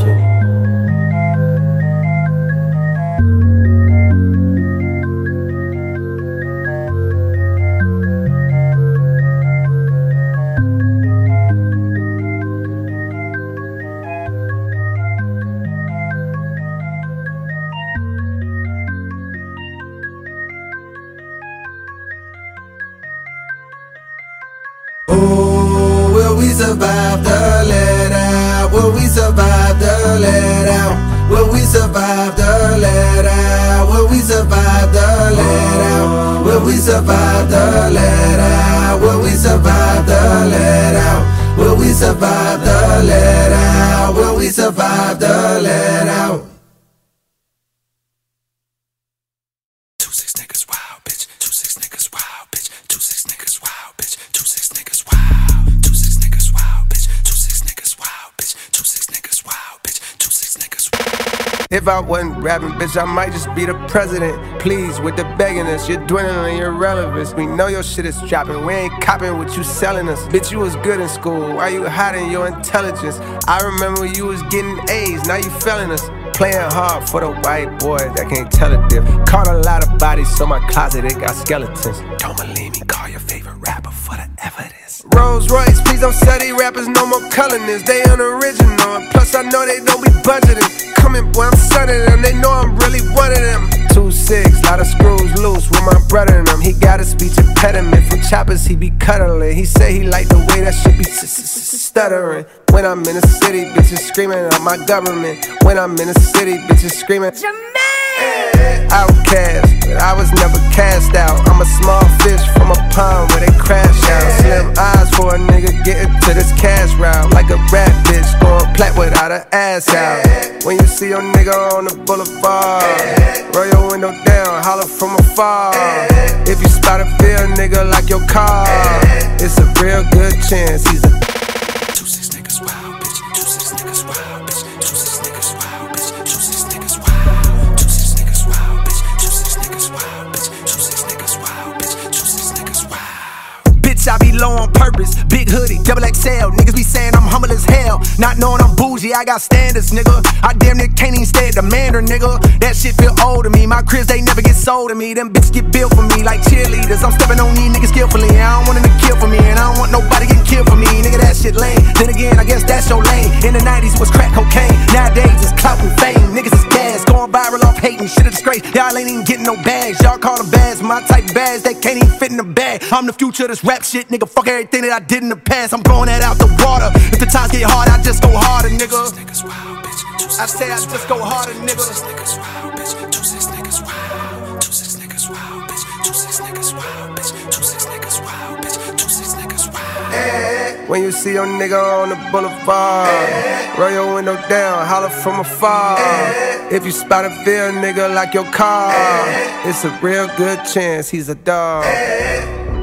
Oh, will we survive the let out? Will we survive the let out? Will we survive the let out? Will we survive the let out? Will we survive the let out? Will we survive the let out? Will we survive the let out? Will we survive the let out? Two six niggas wild, bitch. Two six niggas wild, bitch. Two six niggas wild, bitch. Two six niggas wild. Two six niggas wild, bitch. Two six niggas wild, bitch. Two six niggas wild, bitch. Two six niggas wild. If I wasn't rapping, bitch, I might just be the president. Please, with the begginess, you're dwindling your relevance. We know your shit is dropping. We ain't copping what you selling us. Bitch, you was good in school. Why you hiding your intelligence? I remember you was getting A's. Now you failing us. Playing hard for the white boys that can't tell a diff. Caught a lot of bodies, so my closet, it got skeletons. Don't believe me, call your favorite rapper for the evidence. Rolls Royce, please don't sell these rappers no more colorness. They unoriginal, and plus I know they don't be budgeting. Coming, boy, I'm sunning them, they know I'm really one of them. Two six, lot of screws loose with my brother in them. He got a speech impediment from choppers, he be cuddling. He say he like the way that shit be stuttering. When I'm in the city, bitches screaming out my government. When I'm in the city, bitches screaming Jermaine! Outcast, but I was never cast out. I'm a small fish from a pond where they crash out. Slim eyes for a nigga getting to this cash route. Like a rat bitch going plat without her ass out. When you see your nigga on the boulevard, roll your window down, holler from afar. If you spot a real nigga like your car, it's a real good chance he's a I be low on purpose. Big hoodie, double X L. Niggas be saying I'm humble as hell. Not knowing I'm bougie, I got standards, nigga. I damn near can't even stay at the Mandarin, nigga. That shit feel old to me. My cribs, they never get sold to me. Them bitches get built for me like cheerleaders. I'm stepping on these niggas skillfully. I don't want them to kill for me, and I don't want nobody getting killed for me. Nigga, that shit lame. Then again, I guess that's your lane. In the nineties was crack cocaine. Nowadays it's clout and fame. Niggas is gas, going viral off hating. Shit a disgrace. Y'all ain't even getting no bags. Y'all call them bags. My type of bags, they can't even fit in the bag. I'm the future of this rap shit, nigga. Fuck everything that I did in the past. I'm blowing that out the water. If the times get hard, I just go harder, nigga. I say I just go harder, nigga. Two six niggas wild, two six niggas wild, bitch. Two six niggas wild, bitch. Two six niggas wild, bitch. Two six niggas wild. Hey. When you see your nigga on the boulevard, hey. Roll your window down, holler from afar. Hey. If you spot a bill, nigga, like your car, hey. It's a real good chance he's a dog. Hey.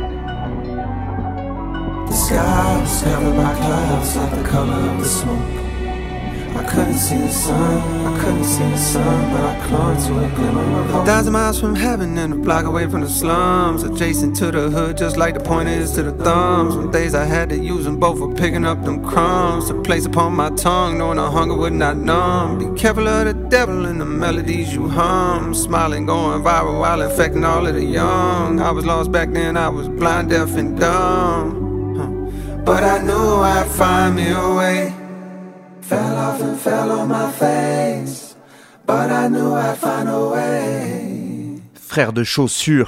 The sky was covered by clouds like the color of the smoke. I couldn't see the sun, I couldn't see the sun, but I clung to a glimmer of hope. A thousand miles from heaven and a block away from the slums, adjacent to the hood, just like the point is to the thumbs. Some days I had to use them both for picking up them crumbs to place upon my tongue, knowing the hunger would not numb. Be careful of the devil and the melodies you hum, smiling, going viral while infecting all of the young. I was lost back then, I was blind, deaf, and dumb, huh. But I knew I'd find me a way. Fell off and fell on my face, but I knew I'd find a way. Frère de chaussures.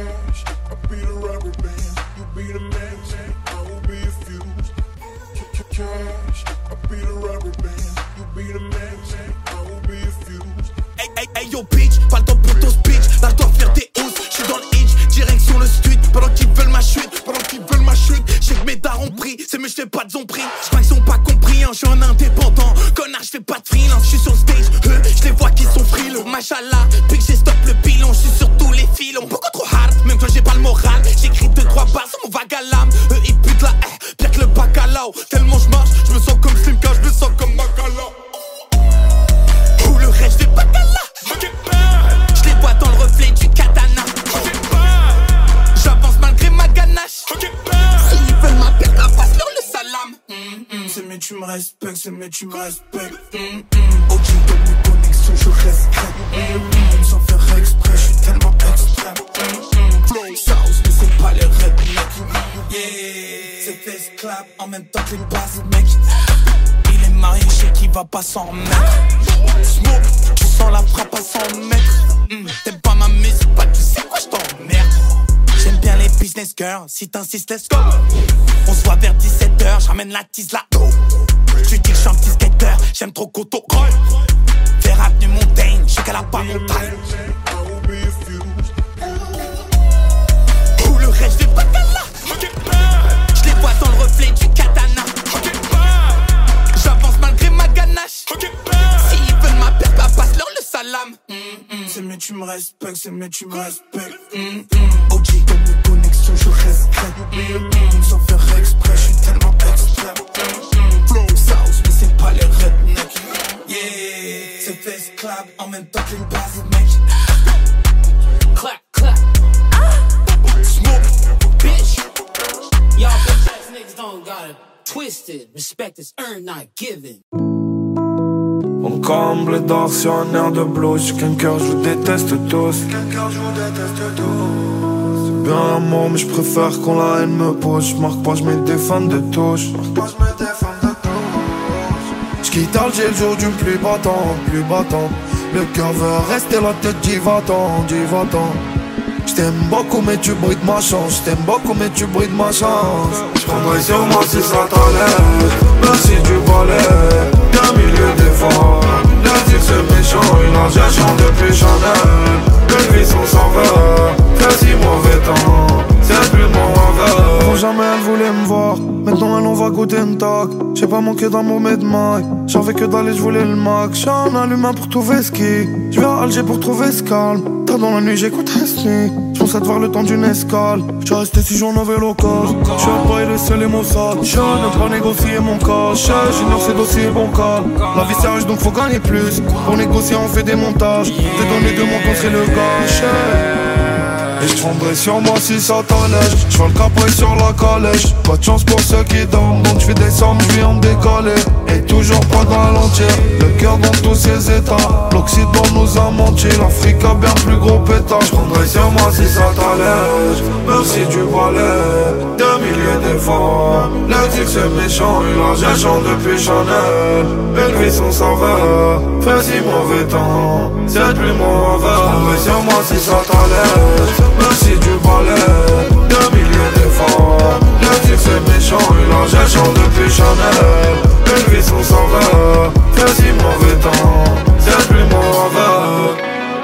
Hey, hey, hey, yo bitch, pas le temps pour ton speech, lâche-toi faire des hausses, j'suis dans le hitch, direction le street, pendant qu'ils veulent ma chute, pendant qu'ils veulent ma chute, j'ai que mes darons pris, c'est mieux j'fais pas de zombie, j'crois qu'ils ont pas compris, hein, j'suis un indépendant, connard j'fais pas de freelance, j'suis sur le stage, eux, j'les vois qui sont frileux, machallah, puis que j'ai stop le pilon, j'suis sur tous les filons, beaucoup trop hard, même toi j'ai pas le moral, j'écris deux trois barres sur mon vague à l'âme, eux ils putent la haie, pire que le bacalao, tellement j'marche, j'me sens comme Slimka, j'me sens comme Macala. Ou le reste j'fais pas cala. Je les vois dans le reflet du katana. J'avance malgré ma ganache. S'ils veulent ma perte, passe-leur le salam. Mm-hmm. C'est mieux tu me respectes, c'est mieux tu me respectes. Mm-hmm. Ok, donne mes connexions, je respecte. Mm-hmm. Sans faire exprès, je suis tellement extrême. Mm-hmm. Sauce, mais c'est pas les rednecks. Yeah, c'est face clap en même temps que les basses, mec. Il est marié, je sais qu'il va pas s'en remettre. Smoke, tu sens la frappe à cent mètres. Mm, t'aimes pas ma musique, pas tu sais quoi, je t'emmerde. J'aime bien les business girls, si t'insistes, let's go. On se voit vers dix-sept heures, j'ramène la tease là. Tu dis que je suis un petit skater, j'aime trop Coto. Vers avenue Montaigne, je sais qu'elle a pas montagne. Ou le reste, je vais pas qu'à là. Je les vois dans le reflet du katana. J'avance malgré ma ganache. S'ils veulent ma perte, bah passe-leur le salam. Mm-hmm. C'est mieux tu me respectes, c'est mieux tu me respectes. Mm-hmm. O G dans mes connexions, je respecte. Mm-hmm. Sans faire exprès, je suis tellement extrême. Mm-hmm. Flow sauce, mais c'est pas les rednecks. Yeah, c'est face clap en même temps qu'une base, mec. Clap, clap. Smoke, bitch. Y'all bitch ass niggas don't got it twisted. Respect is earned, not given. Mon comble d'or sur un air de blues. J'ai qu'un cœur, je vous déteste tous. C'est bien l'amour, mais je préfère quand la haine me pousse. Je marque pas, je mets des fans de touche. Je quitte Alger le jour du plus battant, plus battant. Le cœur veut rester, la tête d'y va-t'en, d'y va-t'en. J't'aime beaucoup mais tu brides ma chance. J't'aime beaucoup mais tu brides ma chance. J'prendrai sur moi si ça t'enlève. Merci du balai. D'un milieu des fois. Là-dessus c'est méchant. Une injection depuis Chanel. Le buisson s'en va. Fait si mauvais temps. C'est plus mon rêve. Avant jamais elle voulait me voir. Maintenant elle en va goûter une tac. J'ai pas manqué d'amour mais de maille. J'en fais que d'aller, j'voulais le max. J'suis un allumé pour trouver ce qui. J'vais à Alger pour trouver ce calme. Tard dans la nuit j'écoute Hesni. J'pense à te voir le temps d'une escale. J'suis resté si j'en avais l'occasion. J'suis à pas laisser les mots sales. Je n'aime pas négocier mon cas. J'ignore ces dossiers bancals. La vie sérieuse donc faut gagner plus. Pour négocier on fait des montages. T'es donné de mon qu'on serait le gars. Et je prendrai sur moi si ça t'allège. Je fais le capré sur la calèche. Pas de chance pour ceux qui dorment, donc je fais des sommes, je viens me décaler. Et toujours pas de ralentir, le cœur dans tous ses états. L'Occident nous a menti, l'Afrique a bien plus gros pétard. Je prendrai sur moi si ça t'allège. Merci du balai, deux milliers de fois. Le tic c'est méchant, il a j'achante depuis Chanel. Belle vie sans saveur, fait si mauvais temps, c'est plus mauvais. Je prendrai sur moi si ça t'allège. Merci du balai, deux milliers de fois. Le tic c'est méchant, il a j'achante depuis Chanel. Belle vie sans saveur, fait si mauvais temps, c'est plus mauvais.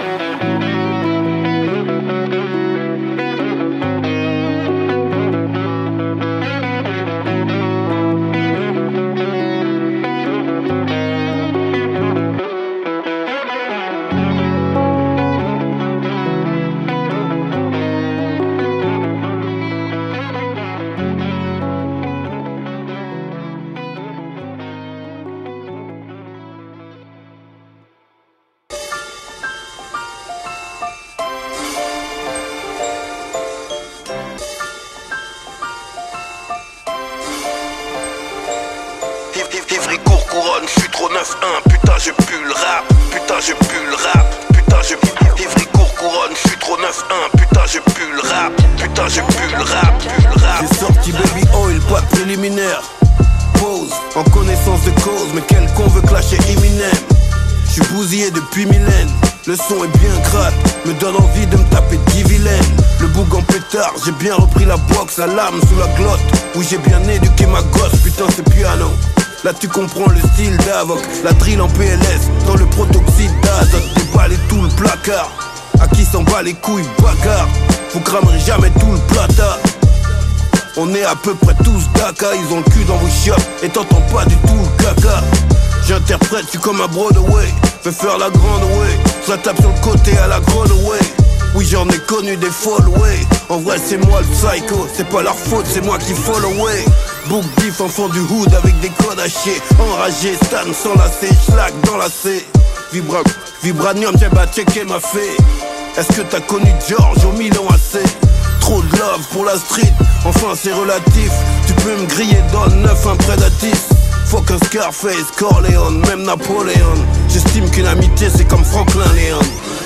J'ai bien repris la boxe, la lame sous la glotte. Oui j'ai bien éduqué ma gosse, putain c'est piano. Là tu comprends le style d'Avoc. La drill en P L S, dans le protoxyde d'azote. Déballer tout le placard. À qui s'en bat les couilles, bagarre. Vous cramerez jamais tout le plata. On est à peu près tous Daka. Ils ont le cul dans vos chiottes et t'entends pas du tout le caca. J'interprète, je suis comme un Broadway. Fais faire la grande way. Je la tape sur le côté à la Broadway. Oui j'en ai connu des follow way. En vrai c'est moi le psycho, c'est pas leur faute, c'est moi qui follow way. Book diff, enfant du hood avec des codes à chier. Enragé, stan sans lacet, schlag dans la C. Vibra, vibranium, tiens bah checker ma fée. Est-ce que t'as connu George au Milan A C? Trop de love pour la street, enfin c'est relatif. Tu peux me griller dans le neuf, un prédatif. Fuck un Scarface, Corleone, même Napoléon. J'estime qu'une amitié c'est comme Franklin Léon.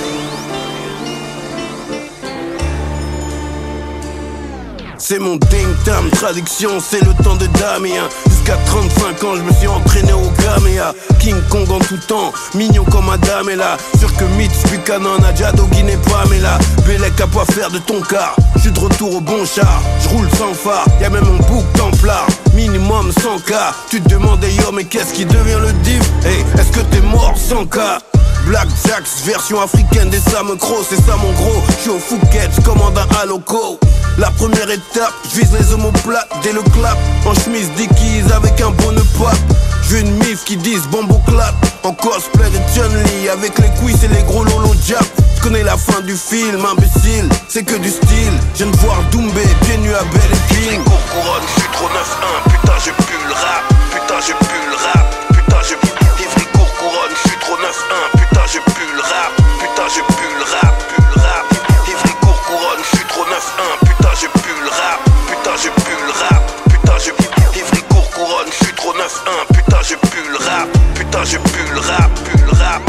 C'est mon ding tam, traduction, c'est le temps de Damien. Jusqu'à trente-cinq ans, je me suis entraîné au Gamea. King Kong en tout temps, mignon comme Adam est là. Sûr que Mitch Buchanan, Nadja Doggin et Pamela. Bélec à pas faire de ton car, j'suis de retour au bon char. J'roule sans phare, y'a même mon bouc templard. Minimum cent K, tu te demandais yo mais qu'est-ce qui devient le div? Hey, est-ce que t'es mort cent K? Black Jacks, version africaine des Sam Crow, c'est ça mon gros. J'suis au Phuket, j'commande un Haloco. La première étape, j'vise les omoplates dès le clap. En chemise Dickies avec un bon pop. J'veux une mif qui dise bombo clap. En cosplay de Chun-Li avec les cuisses et les gros lolo jap. J'connais la fin du film, imbécile, c'est que du style. Je viens de voir Doumbé, pieds nus à Belle et King. Cours couronne, j'suis trop neuf un. Putain je pue le rap, putain je pue le rap. Putain je pue, Ivry cours couronne, j'suis trop neuf un. Putain je pue le rap, putain je pue le rap, pue le rap. Ivry cours couronne, j'suis trop neuf un. Putain je pue le rap, putain je pue le rap. Putain je pue, Ivry cours couronne, j'suis trop neuf un. Putain je pue le rap, putain je pue le rap, pue le rap.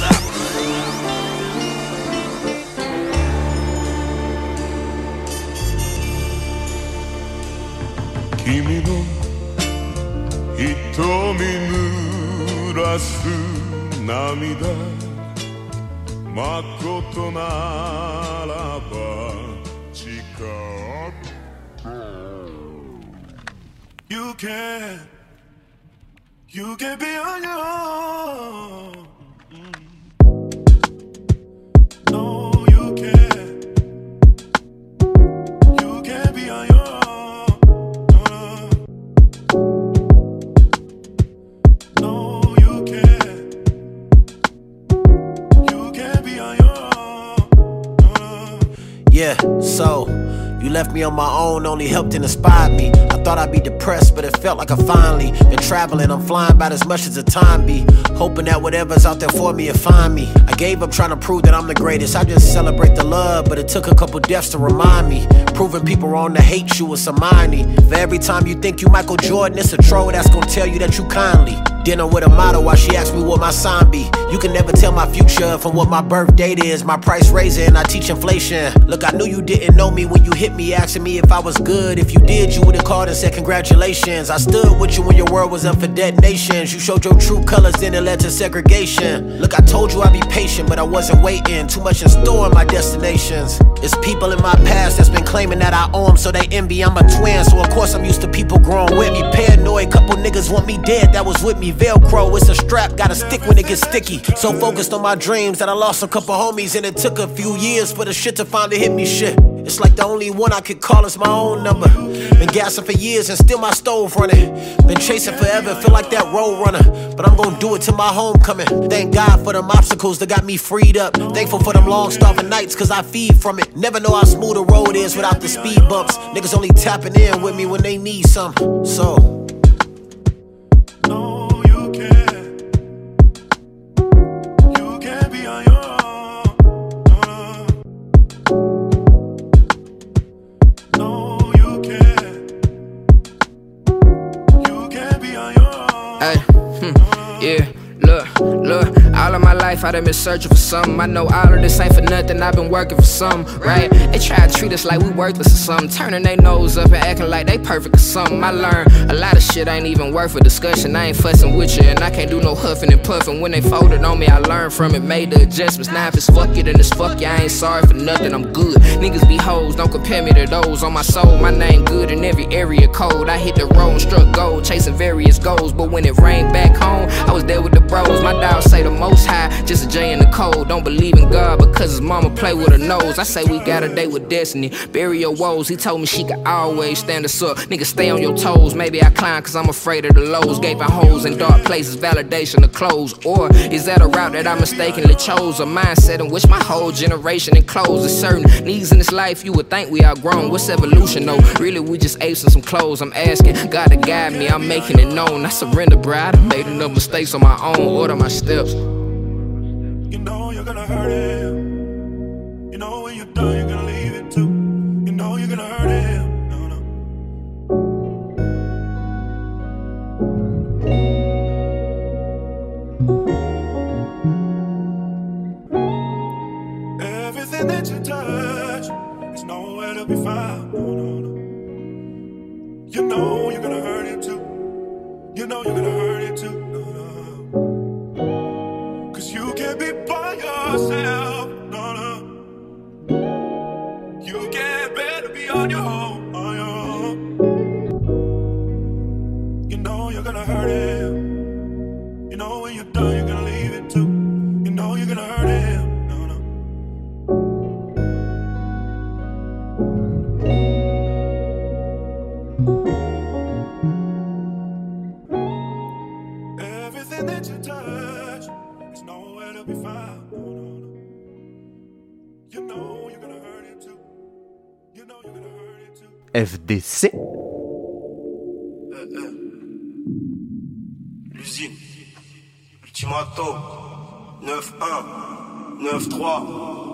Kimi no hitomi nurasu namida makoto naraba chikaku. You can, you can be on your own. No, you can, you can be on your own. Yeah, so you left me on my own, only helped and inspired me. I thought I'd be depressed, but it felt like I finally been traveling. I'm flying about as much as the time be, hoping that whatever's out there for me will find me. I gave up trying to prove that I'm the greatest. I just celebrate the love, but it took a couple deaths to remind me. Proving people wrong to hate you is Hermione. For every time you think you Michael Jordan, it's a troll that's gonna tell you that you kindly. Dinner with a model while she asked me what my sign be. You can never tell my future from what my birth date is. My price raising, I teach inflation. Look, I knew you didn't know me when you hit me asking me if I was good. If you did, you would've called and said congratulations. I stood with you when your world was up for detonations. You showed your true colors, then it led to segregation. Look, I told you I'd be patient, but I wasn't waiting. Too much in store in my destinations. It's people in my past that's been claiming that I owe them, so they envy. I'm a twin, so of course I'm used to people growing with me. Paranoid, couple niggas want me dead, that was with me. Velcro, it's a strap, gotta stick when it gets sticky. So focused on my dreams that I lost a couple homies, and it took a few years for the shit to finally hit me. Shit, it's like the only one I could call is my own number. Been gassing for years and still my stove running. Been chasing forever, feel like that road runner, but I'm gonna do it till my homecoming. Thank God for them obstacles that got me freed up. Thankful for them long starving nights, cause I feed from it. Never know how smooth the road is without the speed bumps. Niggas only tapping in with me when they need something. So I done been searching for something. I know all of this ain't for nothing. I've been working for something, right? They try to treat us like we worthless or something, turning their nose up and acting like they perfect or something. I learned a lot of shit ain't even worth a discussion. I ain't fussing with you, and I can't do no huffing and puffing. When they folded on me, I learned from it, made the adjustments. Now if it's fuck it, then it's fuck you. I ain't sorry for nothing, I'm good. Niggas be hoes, don't compare me to those. On my soul, my name good in every area code. I hit the road and struck gold, chasing various goals. But when it rained back home, I was there with the bros. My dog say the most high, just a J in the cold. Don't believe in God because his mama play with her nose. I say we got a date with destiny, bury your woes. He told me she could always stand us up. Nigga, stay on your toes. Maybe I climb cause I'm afraid of the lows. Gaping holes in dark places, validation to close. Or is that a route that I mistakenly chose? A mindset in which my whole generation enclosed. There's certain needs in this life you would think we outgrown. What's evolution though? Really we just apes in some clothes. I'm asking God to guide me, I'm making it known. I surrender, bro, I done made enough mistakes on my own. Order my steps. You know you're gonna hurt him. You know when you're done, you're gonna leave it too. You know you're gonna hurt him. No, no. Everything that you touch is nowhere to be found. No, no, no. You know you're gonna hurt him too. You know you're gonna hurt him too. No, no. You can't be by yourself, no, no. You can't better be on your own, on your own. You know you're gonna hurt him. You know when you're done, you're gonna leave it too. You know you're gonna hurt him, no, no. Everything that you touch is nowhere to be found. No, no, no. You know you're gonna hurt it too. You know you're gonna hurt it too. F D C. L'usine. Ultimato. neuf un. neuf trois.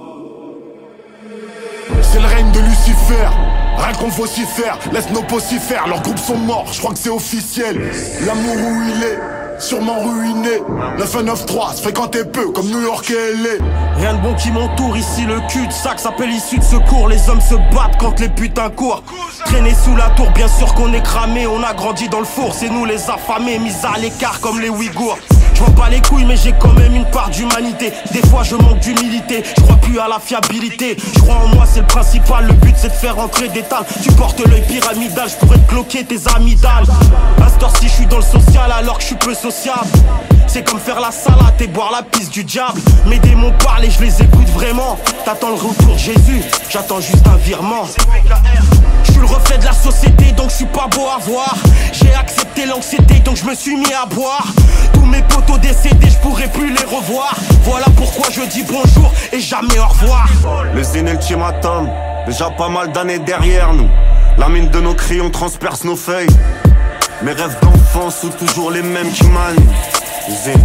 C'est le règne de Lucifer. Rien qu'on vocifère, laisse nos vocifères. Leurs groupes sont morts, je crois que c'est officiel. L'amour où il est, sûrement ruiné. neuf un neuf trois, se fréquenter peu comme New York et L A. Rien de bon qui m'entoure ici, le cul-de-sac s'appelle issue de secours. Les hommes se battent quand les putains courent. Traîner sous la tour, bien sûr qu'on est cramé. On a grandi dans le four, c'est nous les affamés, mis à l'écart comme les Ouïghours. Je vois pas les couilles mais j'ai quand même une part d'humanité. Des fois je manque d'humilité, je crois plus à la fiabilité. Je crois en moi c'est le principal, le but c'est de faire entrer des tales. Tu portes l'œil pyramidal, je pourrais te bloquer tes amygdales. À cette heure-ci je suis dans le social alors que je suis peu sociable. C'est comme faire la salade et boire la pisse du diable. Mes démons parlent et je les écoute vraiment. T'attends le retour de Jésus, j'attends juste un virement. Je suis le reflet de la société donc je suis pas beau à voir. J'ai accepté l'anxiété donc je me suis mis à boire. Tous mes potos décédés je pourrais plus les revoir. Voilà pourquoi je dis bonjour et jamais au revoir. Le Zénith ultimatum, déjà pas mal d'années derrière nous. La mine de nos crayons transperce nos feuilles. Mes rêves d'enfance sont toujours les mêmes qui mannent. Zin,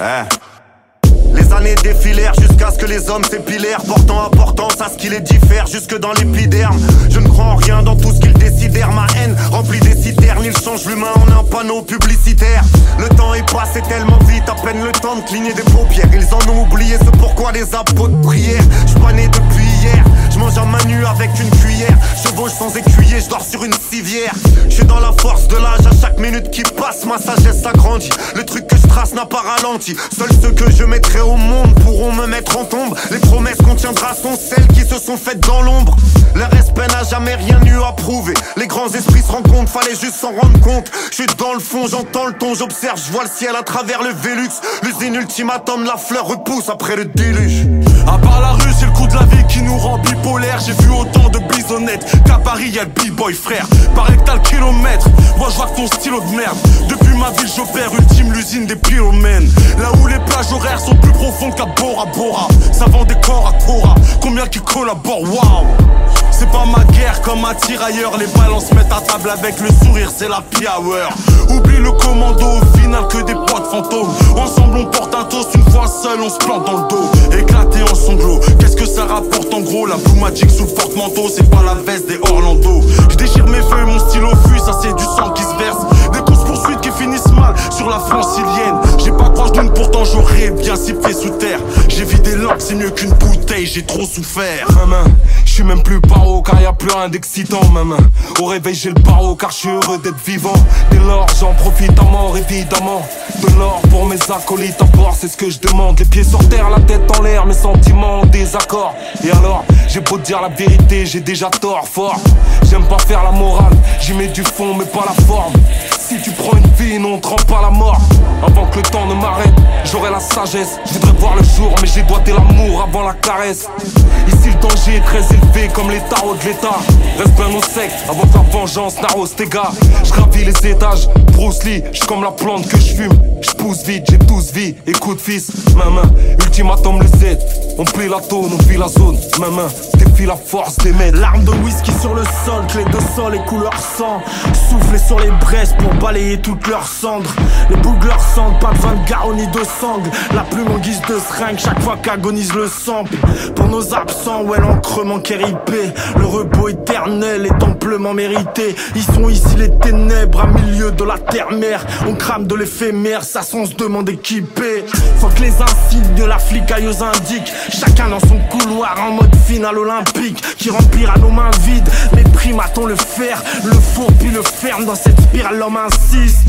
eh. Les années défilèrent jusqu'à ce que les hommes s'épilèrent, portant importance à ce qui les diffère jusque dans l'épiderme. Je ne crois en rien dans tout ce qu'ils décidèrent. Ma haine remplit des citernes, ils changent l'humain en un panneau publicitaire. Le temps est passé tellement vite, à peine le temps de cligner des paupières. Ils en ont oublié ce pourquoi les apôtres prièrent. Je suis pas né depuis hier, je mange à main nue avec une cuillère. Chevauche sans écuyer, je dors sur une civière. Je suis dans la force de l'âge, à chaque minute qui passe ma sagesse s'agrandit. Le truc que je trace n'a pas ralenti. Seuls ceux que je mettrai au monde pourront me mettre en tombe. Les promesses qu'on tiendra sont celles qui se sont faites dans l'ombre. Le respect n'a jamais rien eu à prouver. Les grands esprits se rencontrent, fallait juste s'en rendre compte. Je suis dans le fond, j'entends le ton, j'observe, je vois le ciel à travers le Vélux. L'usine ultimatum, la fleur repousse après le déluge. À part la rue, c'est le coup de la vie qui nous rend bipolaire. J'ai vu autant de bisonnettes qu'à Paris y'a le b-boy frère. Pareil que t'as le kilomètre, moi je vois que ton stylo de merde. Depuis ma ville j'opère, ultime l'usine des pyromènes. Là où les plages horaires sont plus profondes qu'à Bora Bora. Ça vend des corps à Cora, combien qui collaborent, waouh. C'est pas ma guerre comme un tirailleur. Les balances mettent à table avec le sourire, c'est la power. Oublie le commando, au final que des potes fantômes. Ensemble on porte un toast, une fois seul on se plante dans le dos. Éclaté en sanglots, qu'est-ce que ça rapporte en gros? La Blue Magic sous le porte-manteau, c'est pas la veste des Orlando. Je déchire mes feuilles, mon stylo fuit, ça c'est du sang qui se verse. Des courses poursuites qui finissent mal sur la francilienne. J'ai pas proche d'une, pourtant j'aurais bien sifflé sous terre. J'ai vidé l'encre, c'est mieux qu'une bouteille, j'ai trop souffert. Maman, je suis même plus paro car y'a plus rien d'excitant, maman. Au réveil j'ai le paro car je suis heureux d'être vivant. Dès lors j'en profite à mort évidemment. De l'or pour mes acolytes à bord, c'est ce que je demande. Les pieds sur terre, la tête en l'air, mes sentiments en désaccord. Et alors, j'ai beau te dire la vérité, j'ai déjà tort, fort. J'aime pas faire la morale, j'y mets du fond mais pas la forme. Si tu prends une vie, non, te rends pas la mort. Avant que le temps ne m'arrête, j'aurai la sagesse. Je voudrais voir le jour, mais j'ai doigté l'amour avant la caresse. Ici le danger est très élevé comme les tarots de l'état. Reste bien au sec avant que la vengeance n'arrose tes gars. Je gravis les étages, Bruce Lee, j'suis comme la plante que je fume. Je pousse vite, j'ai douze vies, écoute fils, maman. Ultimatum le Z, on plie la tône, on vit la zone, maman. Défie la force des maîtres. L'arme de whisky sur le sol, clé de sol et couleur sang. Souffler sur les braises pour balayer toutes leurs cendres. Les boules leur cendres, pas de vin de garrot ni de sangle. La plume en guise de seringue chaque fois qu'agonise le sample. Pour nos absents, ouais l'encrement kéripé. Le repos éternel est amplement mérité. Ils sont ici les ténèbres, à milieu de la terre-mère. On crame de l'éphémère, ça on se demande équipé. Faut que les insignes, la flicailleuse indique. Chacun dans son couloir en mode finale olympique. Qui remplira nos mains vides. Les primates ont le fer, le four puis le ferme. Dans cette spirale l'homme insiste.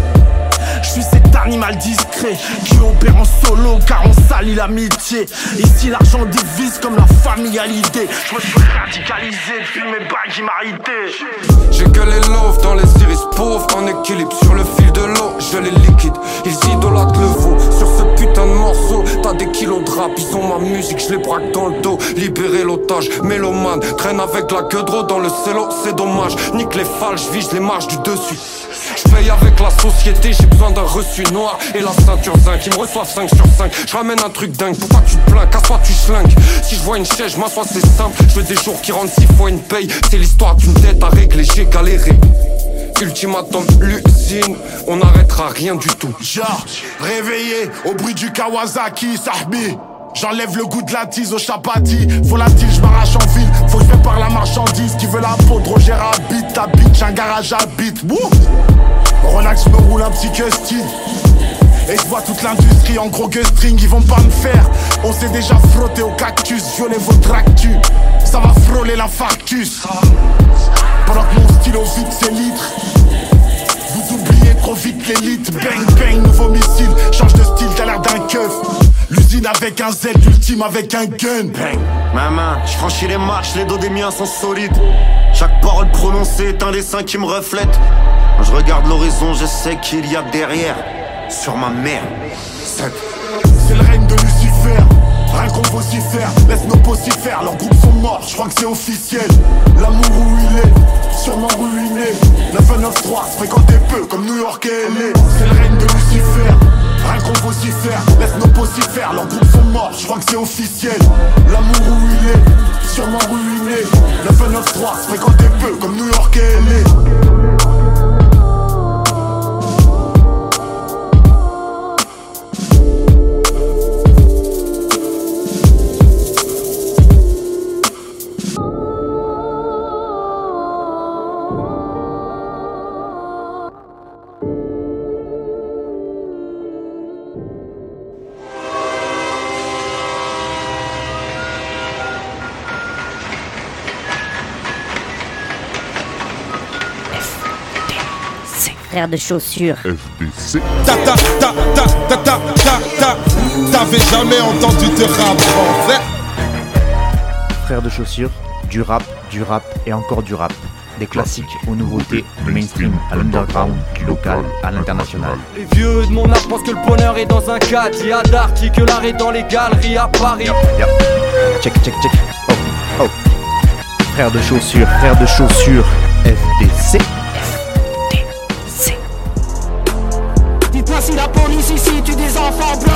Je suis cet animal discret qui opère en solo car on salit l'amitié. Ici l'argent divise comme la familialité. Je me suis radicalisé depuis mes bagues immarités. J'ai que les loaves dans les iris pauvres. En équilibre sur le fil de l'eau, je les liquide. Ils idolâtrent le veau sur ce putain de morceau. T'as des kilos de rap, ils ont ma musique, je les braque dans le dos. Libérer l'otage, mélomane. Traîne avec la queue de dans le cello, c'est dommage. Nique les fals, je vise les marches du dessus. Je paye avec la société, j'ai besoin d'un reçu noir et la ceinture zinc. Ils me reçoivent cinq sur cinq, je ramène un truc dingue. Pourquoi tu te plains, casse-toi tu schlingues. Si je vois une chaise, je m'assois c'est simple. Je veux des jours qui rendent six fois une paye. C'est l'histoire d'une dette à régler, j'ai galéré. Ultimatum, l'usine, on n'arrêtera rien du tout. Genre, réveillé au bruit du Kawasaki, sahbi. J'enlève le goût de la tise au chapati. Faut la tile, je m'arrache en ville. Faut que je prépare la marchandise. Qui veut la peau de Roger habite. Ta bitch, un garage habite. Wouh. Relax, me roule un petit custine. Et je vois toute l'industrie en gros que string. Ils vont pas me faire. On s'est déjà frotté au cactus. Violer votre actu. Ça va frôler l'infarctus. Pendant que mon stylo vide ses litres. Vous oubliez trop vite l'élite. Bang bang, nouveau missile. Change de style, t'as l'air d'un keuf. L'usine avec un Z, l'ultime avec un gun. Bang. Maman, je franchis les marches, les dos des miens sont solides. Chaque parole prononcée est un dessin qui me reflète. Quand je regarde l'horizon, je sais qu'il y a derrière. Sur ma mère. C'est C'est le règne de Lucifer. Rien qu'on vocifère, laisse nos vocifères. Leurs groupes sont morts, je crois que c'est officiel. L'amour où il est, sûrement ruiné. neuf un neuf trois, se fréquentait peu comme New York et L A. C'est le règne de Lucifer. rien qu'on vocifère, laisse nos possifs faire, leurs groupes sont morts, je crois que c'est officiel. L'amour où il est, sûrement ruiné. neuf un neuf trois, se fréquenter peu comme New York et L A. Frère de chaussures. F D C. Ta ta ta ta ta ta ta ta. T'avais jamais entendu de rap en fait. Frère de chaussures, du rap, du rap et encore du rap. Des classiques aux nouveautés, du mainstream à l'underground, du local à l'international. Les vieux de mon âge pensent que le bonheur est dans un cadre. Il y a d'Arty que l'art est dans les galeries à Paris. Yep, yep. Check, check, check. Oh, oh. Frère de chaussures, frère de chaussures, F D C. Dites-moi si la police ici tue des enfants blancs.